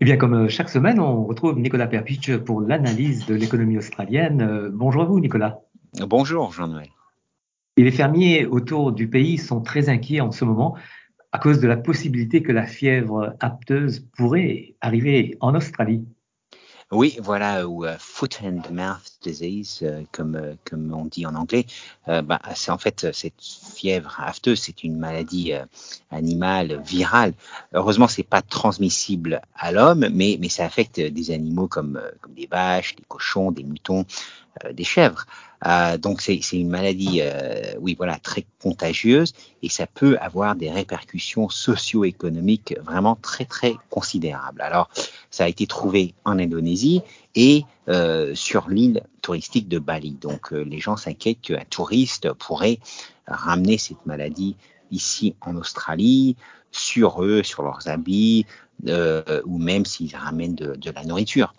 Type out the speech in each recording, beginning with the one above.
bien, comme chaque semaine, on retrouve Nicolas Perpich pour l'analyse de l'économie australienne. Bonjour à vous, Nicolas. Bonjour Jean-Noël. Et les fermiers autour du pays sont très inquiets en ce moment à cause de la possibilité que la fièvre apteuse pourrait arriver en Australie. Oui, voilà, ou foot and mouth disease, comme on dit en anglais. C'est en fait cette fièvre afteuse, c'est une maladie animale virale. Heureusement, c'est pas transmissible à l'homme, mais ça affecte des animaux comme des vaches, des cochons, des moutons, des chèvres. Donc c'est une maladie, oui voilà, très contagieuse et ça peut avoir des répercussions socio-économiques vraiment très très considérables. Alors ça a été trouvé en Indonésie et sur l'île touristique de Bali. Donc les gens s'inquiètent qu'un touriste pourrait ramener cette maladie ici en Australie, sur eux, sur leurs habits, ou même s'ils ramènent de la nourriture.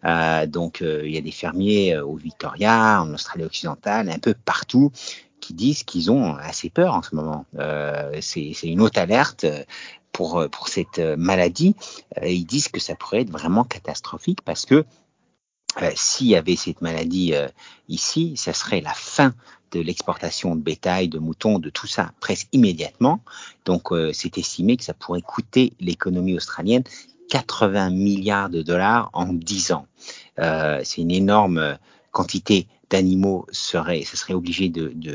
Il y a des fermiers au Victoria, en Australie occidentale, un peu partout, qui disent qu'ils ont assez peur en ce moment. C'est une haute alerte pour cette maladie. Ils disent que ça pourrait être vraiment catastrophique parce que s'il y avait cette maladie ici, ça serait la fin de l'exportation de bétail, de moutons, de tout ça, presque immédiatement. Donc, c'est estimé que ça pourrait coûter l'économie australienne 80 milliards de dollars en 10 ans. C'est une énorme quantité d'animaux, ça serait obligé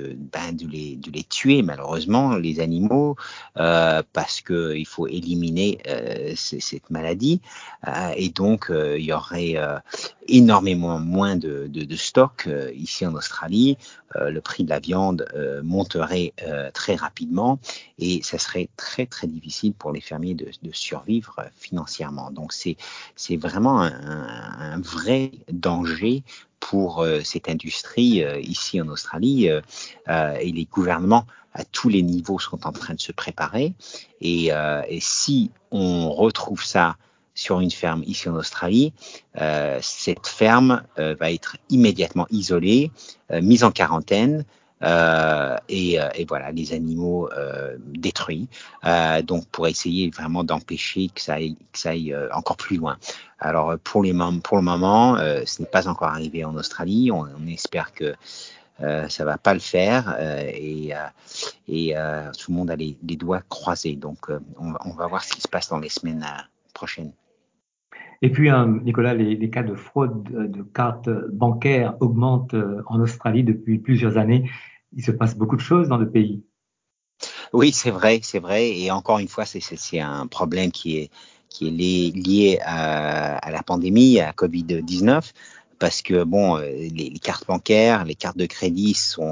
de les tuer, malheureusement, les animaux, parce qu'il faut éliminer cette maladie. Et donc, il y aurait énormément moins de stock ici en Australie. Le prix de la viande monterait très rapidement et ça serait très très difficile pour les fermiers de survivre financièrement. Donc c'est vraiment un vrai danger pour cette industrie ici en Australie et les gouvernements à tous les niveaux sont en train de se préparer et si on retrouve ça sur une ferme ici en Australie, cette ferme va être immédiatement isolée, mise en quarantaine et voilà, les animaux détruits. Donc pour essayer vraiment d'empêcher que ça aille encore plus loin. Alors pour le moment, ce n'est pas encore arrivé en Australie. On espère que ça va pas le faire et tout le monde a les doigts croisés. Donc on va voir ce qui se passe dans les semaines prochaines. Et puis, Nicolas, les cas de fraude de cartes bancaires augmentent en Australie depuis plusieurs années. Il se passe beaucoup de choses dans le pays. Oui, c'est vrai. Et encore une fois, c'est un problème qui est lié à la pandémie, à Covid-19, parce que bon, les cartes bancaires, les cartes de crédit sont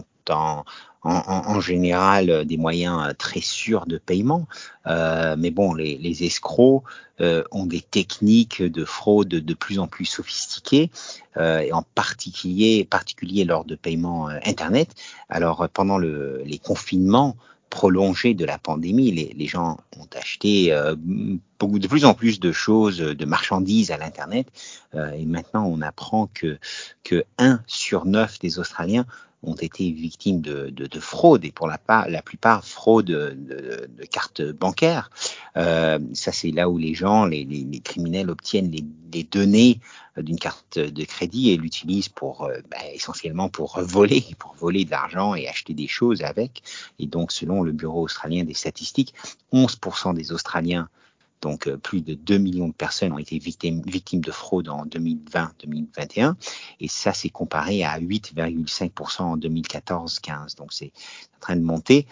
en général des moyens très sûrs de paiement. Mais bon, les escrocs ont des techniques de fraude de plus en plus sophistiquées, et en particulier lors de paiements Internet. Alors, pendant les confinements, prolongée de la pandémie, les gens ont acheté de plus en plus de choses, de marchandises à l'internet, et maintenant on apprend que 1 sur 9 des Australiens ont été victimes de fraude et pour la plupart fraude de cartes bancaires. Ça c'est là où les gens, les criminels obtiennent les données d'une carte de crédit et l'utilisent essentiellement pour voler de l'argent et acheter des choses avec. Et donc, selon le Bureau australien des statistiques, 11% des Australiens, donc plus de 2 millions de personnes, ont été victimes de fraude en 2020-2021. Et ça, c'est comparé à 8,5% en 2014-15. Donc, c'est en train de monter.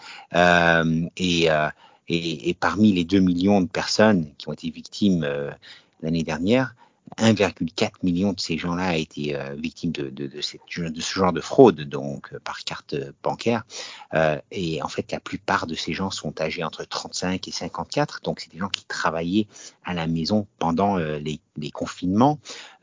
Et parmi les 2 millions de personnes qui ont été victimes l'année dernière, 1,4 million de ces gens-là a été victime de ce genre de fraude, donc par carte bancaire. Et en fait, la plupart de ces gens sont âgés entre 35 et 54, donc c'est des gens qui travaillaient à la maison pendant les confinements.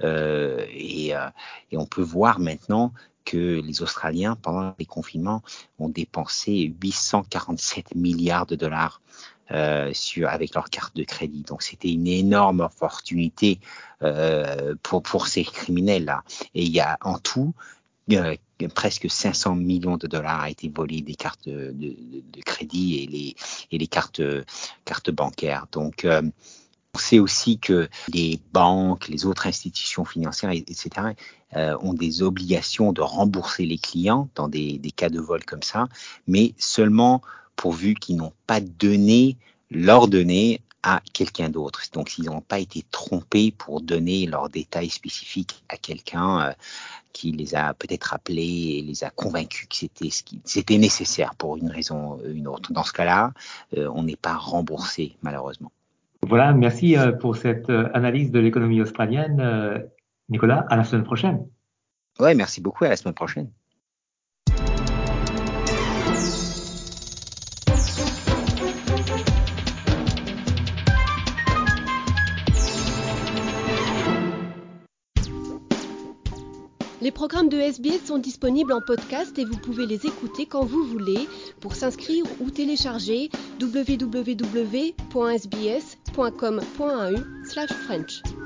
Et on peut voir maintenant que les Australiens, pendant les confinements, ont dépensé 847 milliards de dollars avec leur carte de crédit. Donc c'était une énorme opportunité pour ces criminels-là. Et il y a en tout presque 500 millions de dollars a été volé des cartes de crédit et les cartes bancaires. Donc On sait aussi que les banques, les autres institutions financières, etc., ont des obligations de rembourser les clients dans des cas de vol comme ça, mais seulement pourvu qu'ils n'ont pas donné leurs données à quelqu'un d'autre. Donc, ils n'ont pas été trompés pour donner leurs détails spécifiques à quelqu'un qui les a peut-être appelés et les a convaincus que c'était nécessaire pour une raison ou une autre. Dans ce cas-là, on n'est pas remboursé, malheureusement. Voilà, merci pour cette analyse de l'économie australienne. Nicolas, à la semaine prochaine. Ouais, merci beaucoup, à la semaine prochaine. Les programmes de SBS sont disponibles en podcast et vous pouvez les écouter quand vous voulez. Pour s'inscrire ou télécharger, www.sbs.com.au/French.